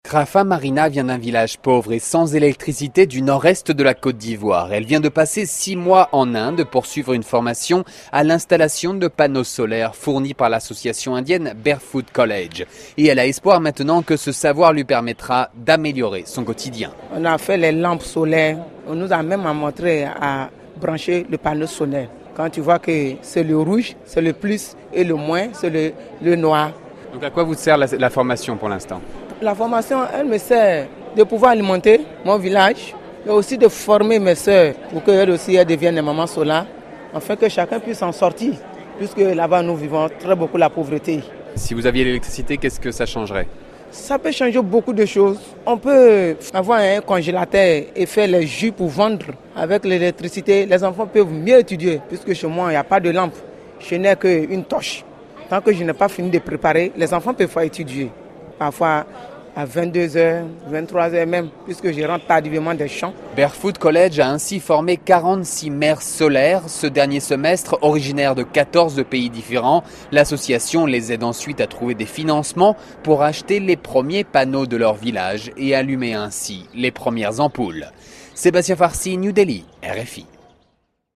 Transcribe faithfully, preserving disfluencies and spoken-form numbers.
Rafa Marina vient d'un village pauvre et sans électricité du nord-est de la Côte d'Ivoire. Elle vient de passer six mois en Inde pour suivre une formation à l'installation de panneaux solaires fournis par l'association indienne Barefoot College. Et elle a espoir maintenant que ce savoir lui permettra d'améliorer son quotidien. On a fait les lampes solaires. On nous a même montré à brancher le panneau solaire. Quand tu vois que c'est le rouge, c'est le plus et le moins, c'est le, le noir. Donc à quoi vous sert la, la formation pour l'instant ? La formation, elle me sert de pouvoir alimenter mon village, mais aussi de former mes sœurs pour qu'elles aussi elles deviennent des mamans solaires, afin que chacun puisse en sortir, puisque là-bas nous vivons très beaucoup la pauvreté. Si vous aviez l'électricité, qu'est-ce que ça changerait ? Ça peut changer beaucoup de choses. On peut avoir un congélateur et faire les jus pour vendre. Avec l'électricité, les enfants peuvent mieux étudier, puisque chez moi, il n'y a pas de lampe. Je n'ai qu'une torche. Tant que je n'ai pas fini de préparer, les enfants peuvent pas étudier. Parfois à vingt-deux heures, vingt-trois heures même, puisque je rentre tardivement des champs. Barefoot College a ainsi formé quarante-six mères solaires ce dernier semestre, originaires de quatorze pays différents. L'association les aide ensuite à trouver des financements pour acheter les premiers panneaux de leur village et allumer ainsi les premières ampoules. Sébastien Farsi, New Delhi, R F I.